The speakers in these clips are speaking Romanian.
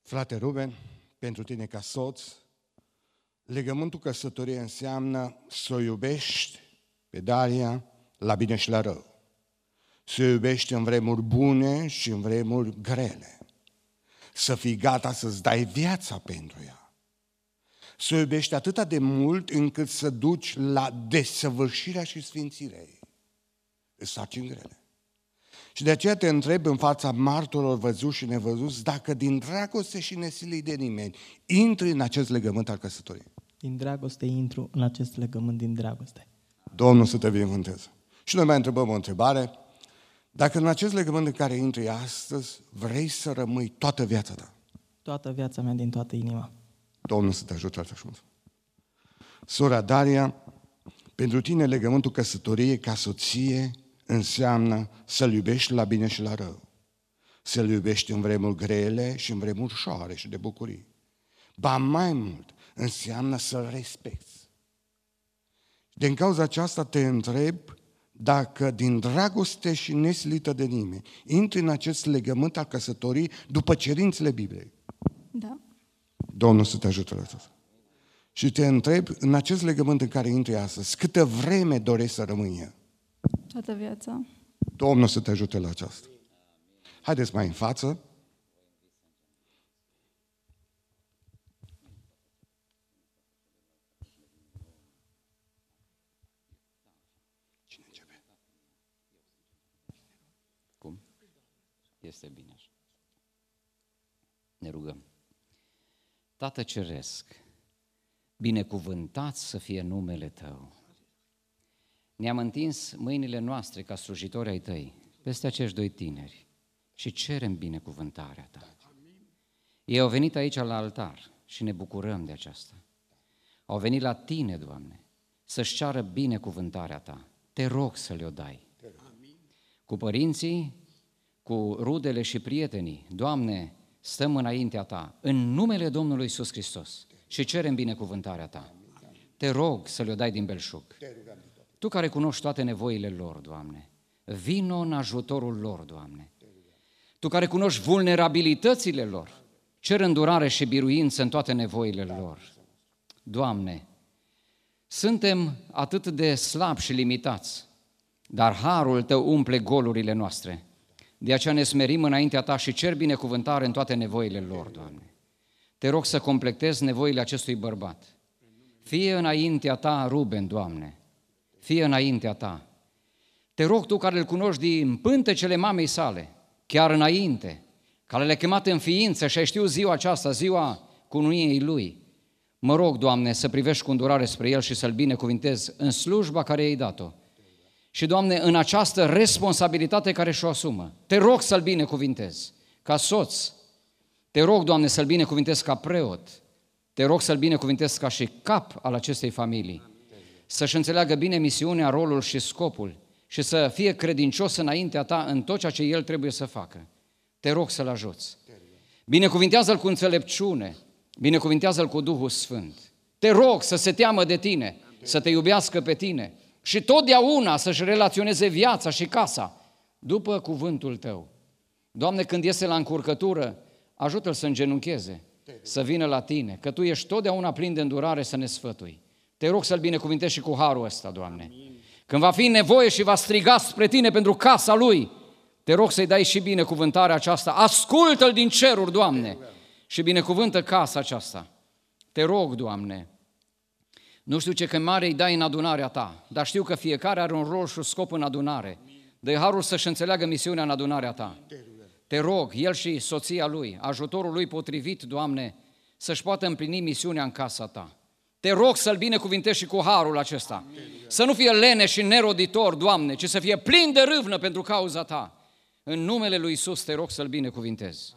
Frate Ruben, pentru tine ca soț, legământul căsătoriei înseamnă să o iubești pe Daria la bine și la rău. Să o iubești în vremuri bune și în vremuri grele. Să fii gata să-ți dai viața pentru ea. Să o iubești atât de mult încât să duci la desăvârșirea și sfințirea ei. Îți sarcini grele. Și de aceea te întreb în fața martorilor văzuți și nevăzuți dacă din dragoste și nesilit de nimeni intri în acest legământ al căsătoriei. Din dragoste intru în acest legământ din dragoste. Domnul să te binecuvânteze. Și noi mai întrebăm o întrebare. Dacă în acest legământ în care intri astăzi vrei să rămâi toată viața ta. Toată viața mea din toată inima. Domnul să te ajute așa frumos. Sora Daria, pentru tine legământul căsătoriei ca soție înseamnă să-l iubești la bine și la rău. Să-l iubești în vremuri grele și în vremuri ușoare și de bucurii. Ba mai mult, înseamnă să-l respecti. Din cauza aceasta te întreb dacă din dragoste și nesilită de nimeni intri în acest legământ al căsătoriei după cerințele Bibliei. Da. Domnul să te ajute la asta. Și te întreb, în acest legământ în care intri astăzi, câtă vreme dorești să rămâi? Toată viața. Domnul să te ajute la aceasta. Haideți mai în față. Cine începe? Cum? Este bine așa. Ne rugăm. Tată Ceresc, binecuvântat să fie numele Tău. Ne-am întins mâinile noastre ca slujitori ai Tăi peste acești doi tineri și cerem binecuvântarea Ta. Ei au venit aici la altar și ne bucurăm de aceasta. Au venit la Tine, Doamne, să-și ceară binecuvântarea Ta. Te rog să le-o dai. Cu părinții, cu rudele și prietenii, Doamne, stăm înaintea Ta, în numele Domnului Iisus Hristos și cerem binecuvântarea Ta. Te rog să le-o dai din belșug. Tu care cunoști toate nevoile lor, Doamne, vino în ajutorul lor, Doamne. Tu care cunoști vulnerabilitățile lor, cer îndurare și biruință în toate nevoile lor. Doamne, suntem atât de slabi și limitați, dar harul Tău umple golurile noastre. De aceea ne smerim înaintea Ta și cer binecuvântare în toate nevoile lor, Doamne. Te rog să completezi nevoile acestui bărbat. Fie înaintea Ta, Ruben, Doamne, fie înaintea Ta. Te rog Tu care îl cunoști din pântecele mamei sale, chiar înainte, care le-a chemat în ființă și ai știut ziua aceasta, ziua cununiei lui. Mă rog, Doamne, să privești cu îndurare spre el și să-l binecuvintezi în slujba care i-ai dat-o. Și, Doamne, în această responsabilitate care și-o asumă, Te rog să-l binecuvintezi ca soț, Te rog, Doamne, să-l binecuvintezi ca preot, Te rog să-l binecuvintezi ca și cap al acestei familii, să-și înțeleagă bine misiunea, rolul și scopul și să fie credincios înaintea Ta în tot ceea ce el trebuie să facă. Te rog să-l ajuți. Binecuvintează-l cu înțelepciune, binecuvintează-l cu Duhul Sfânt. Te rog să se teamă de Tine, să Te iubească pe Tine și totdeauna să-și relaționeze viața și casa după cuvântul Tău. Doamne, când iese la încurcătură, ajută-l să îngenuncheze, să vină la Tine, că Tu ești totdeauna plin de îndurare să ne sfătui. Te rog să-l binecuvintezi și cu harul ăsta, Doamne. Când va fi nevoie și va striga spre Tine pentru casa lui, Te rog să-i dai și binecuvântarea aceasta. Ascultă-l din ceruri, Doamne, și binecuvântă casa aceasta. Te rog, Doamne, nu știu ce chemare îi dai în adunarea Ta, dar știu că fiecare are un rol și un scop în adunare. Dă-i harul să-și înțeleagă misiunea în adunarea Ta. Te rog, el și soția lui, ajutorul lui potrivit, Doamne, să-și poată împlini misiunea în casa Ta. Te rog să-l binecuvintezi și cu harul acesta. Să nu fie leneș și neroditor, Doamne, ci să fie plin de râvnă pentru cauza Ta. În numele lui Iisus te rog să-l binecuvintezi.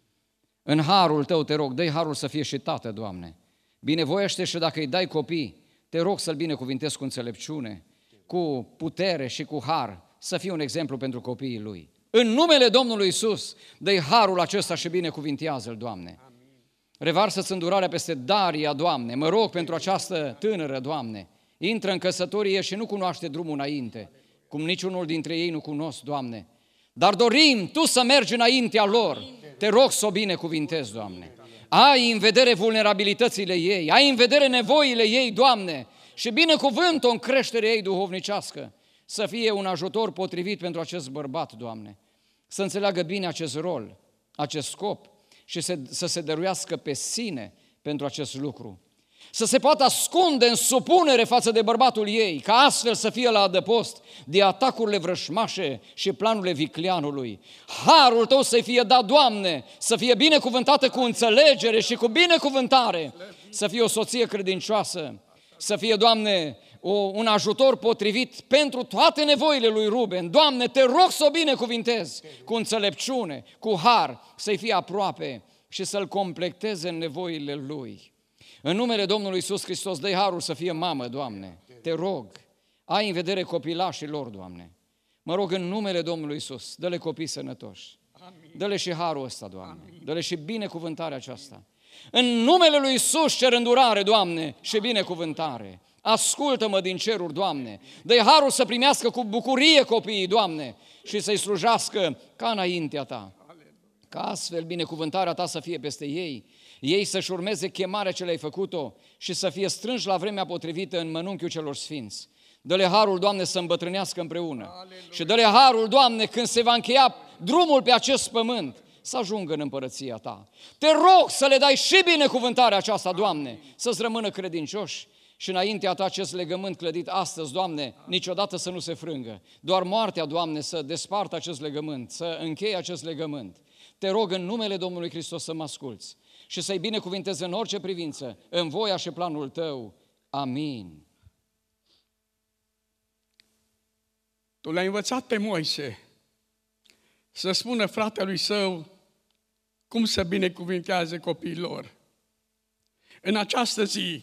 În harul Tău te rog, dă-i harul să fie și tată, Doamne. Binevoiește și dacă îi dai copii, te rog să-l binecuvintezi cu înțelepciune, cu putere și cu har, să fie un exemplu pentru copiii lui. În numele Domnului Iisus, dă-i harul acesta și binecuvintează-l, Doamne. Revarsă-ți îndurarea peste Daria, Doamne. Mă rog pentru această tânără, Doamne. Intră în căsătorie și nu cunoaște drumul înainte, cum niciunul dintre ei nu cunosc, Doamne. Dar dorim Tu să mergi înaintea lor. Te rog să o binecuvintezi, Doamne. ai în vedere vulnerabilitățile ei, ai în vedere nevoile ei, Doamne, și binecuvânt-o în creșterea ei duhovnicească, să fie un ajutor potrivit pentru acest bărbat, Doamne, să înțeleagă bine acest rol, acest scop și să se dăruiască pe sine pentru acest lucru. Să se poată ascunde în supunere față de bărbatul ei, ca astfel să fie la adăpost de atacurile vrășmașe și planurile vicleanului. Harul Tău să-i fie dat, Doamne, să fie binecuvântată cu înțelegere și cu binecuvântare, să fie o soție credincioasă, să fie, Doamne, un ajutor potrivit pentru toate nevoile lui Ruben. Doamne, Te rog să o binecuvintezi cu înțelepciune, cu har, să-i fie aproape și să-l completeze în nevoile lui. În numele Domnului Iisus Hristos, dă-i harul să fie mamă, Doamne, Te rog, ai în vedere copilașii lor, Doamne. Mă rog în numele Domnului Iisus, dă-le copii sănătoși, dă-le și harul ăsta, Doamne, dă-le și binecuvântarea aceasta. În numele lui Iisus cer îndurare, Doamne, și binecuvântare. Ascultă-mă din ceruri, Doamne, dă-i harul să primească cu bucurie copiii, Doamne, și să-i slujească ca înaintea Ta. Ca astfel binecuvântarea Ta să fie peste ei să-și urmeze chemarea ce le-ai făcut-o și să fie strânși la vremea potrivită în mănunchiul celor sfinți. Dă-le harul, Doamne, să îmbătrânească împreună. Aleluia. Și dă-le harul, Doamne, când se va încheia drumul pe acest pământ, să ajungă în împărăția Ta. Te rog să le dai și binecuvântarea aceasta, Doamne, să-ți rămână credincioși și înaintea Ta acest legământ clădit astăzi, Doamne, niciodată să nu se frângă. Doar moartea, Doamne, să despartă acest legământ, să încheie acest legământ. Te rog în numele Domnului Hristos să mă asculți și să-i binecuvintezi în orice privință, în voia și planul Tău. Amin. Tu l-ai învățat pe Moise să spună fratelui său cum să binecuvintează copiilor. În această zi,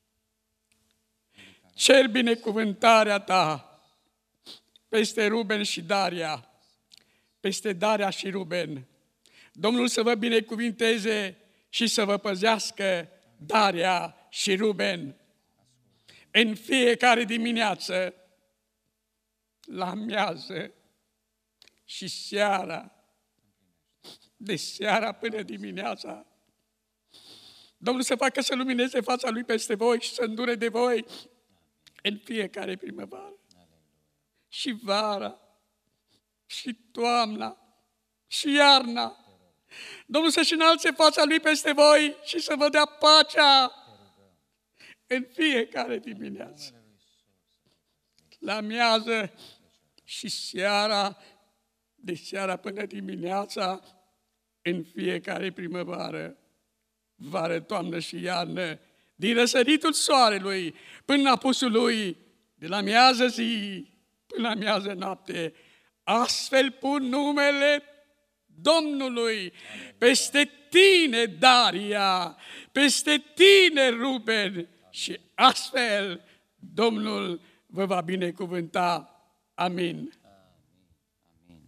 cer binecuvântarea Ta peste Ruben și Daria, peste Daria și Ruben. Domnul să vă binecuvinteze și să vă păzească, Daria și Ruben. În fiecare dimineață, la amiază și seara, de seara până dimineața, Domnul să facă să lumineze fața Lui peste voi și să îndure de voi în fiecare primăvară și vara și toamna și iarna. Domnul să-și înalțe fața Lui peste voi și să vă dea pacea în fiecare dimineață, la amiază și seara, de seara până dimineața, în fiecare primăvară, vară, toamnă și iarnă, din răsăritul soarelui până la apusul lui, de la miază zi până la miază noapte. Astfel pun numele Domnului peste tine, Daria, peste tine, Ruben, și astfel Domnul vă va binecuvânta. Amin. Amin.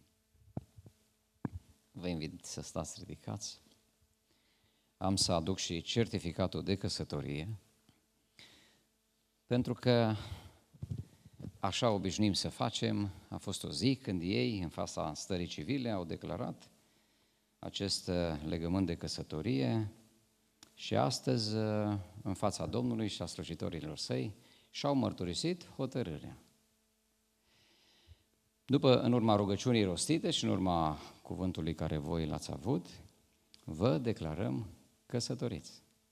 Vă invit să stați ridicați. Am să aduc și certificatul de căsătorie, pentru că așa obișnuim să facem. A fost o zi când ei, în fața stării civile, au declarat acest legământ de căsătorie și astăzi, în fața Domnului și a slujitorilor săi, și-au mărturisit hotărârea. În urma rugăciunii rostite și în urma cuvântului care voi l-ați avut, vă declarăm căsătoriți.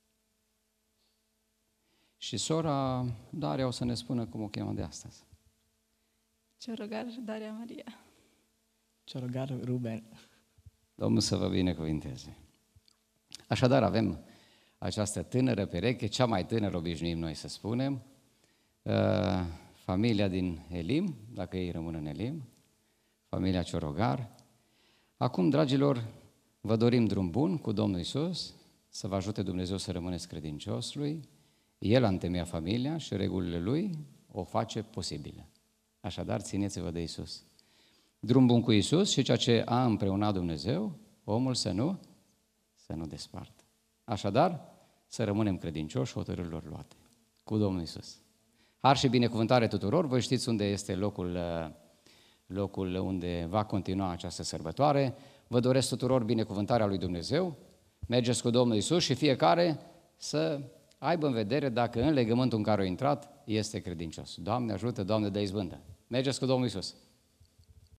Și sora Daria o să ne spună cum o cheamă de astăzi. Ciorogar Daria Maria. Ciorogar Ruben. Domnul să vă binecuvinteze. Așadar avem această tânără pereche, cea mai tânără obișnuim noi să spunem, familia din Elim, dacă ei rămân în Elim, familia Ciorogar. Acum, dragilor, vă dorim drum bun cu Domnul Iisus, să vă ajute Dumnezeu să rămâneți credincios Lui. El a întemeiat familia și regulile Lui o face posibilă. Așadar, țineți-vă de Iisus. Drum bun cu Iisus și ceea ce a împreunat Dumnezeu, omul să nu despartă. Așadar, să rămânem credincioși hotărârilor luate cu Domnul Iisus. Har și binecuvântare tuturor, voi știți unde este locul unde va continua această sărbătoare. Vă doresc tuturor binecuvântarea lui Dumnezeu, Mergeți cu Domnul Iisus și fiecare să aibă în vedere dacă în legământul în care a intrat este credincios. Doamne ajută, Doamne dă izbândă. Mergeți cu Domnul Iisus.